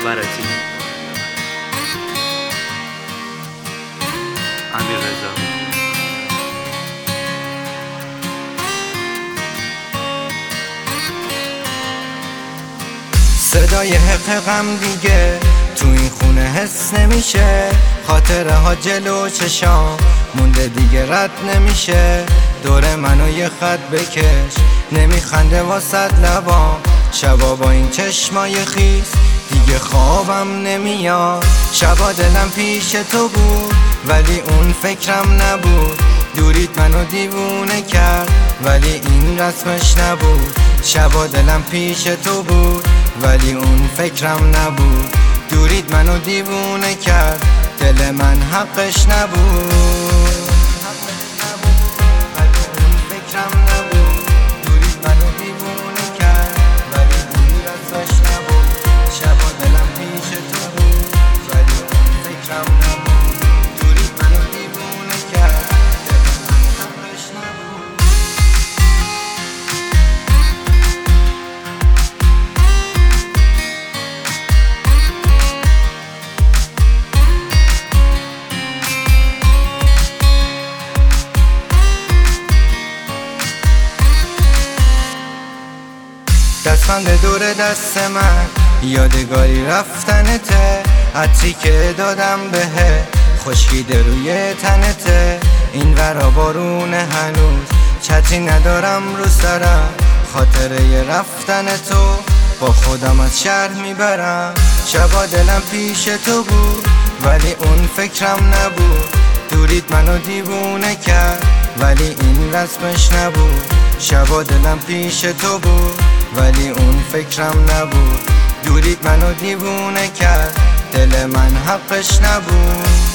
براتی امیر رضا. صدای حق غم دیگه تو این خونه حس نمیشه، خاطره ها جلو چشام مونده دیگه رد نمیشه. دور منو یه خط بکش، نمیخنده واسد لبام، شبا با این چشمای خیس دیگه خوابم نمیاد. شبا دلم پیش تو بود ولی اون فکرم نبود، دوریت منو دیوونه کرد ولی این رسمش نبود. شبا دلم پیش تو بود ولی اون فکرم نبود، دوریت منو دیوونه کرد دل من حقش نبود. ولی اون فکرم نبود، دوریت منو دیوونه کرد ولی اون رسمش نبود. شبا دلم پیش تو بود ولی اون فکرم نبود، دوریت منو دیوونه کرد دل من حقش نبود. دستبند دور دست من یادگاری رفتنته، عطری که دادم بهه خشکیده روی تنته. این ورا بارونه هنوز چتری ندارم رو سرم، خاطره رفتن تو با خودم از شهر میبرم. شبا دلم پیش تو بود ولی اون فکرم نبود، دوریت منو دیوونه کرد ولی این رسمش نبود. شبا دلم پیش تو بود ولی اون فکرم نبود، دوریت منو دیوونه کرد دل من حقش نبود.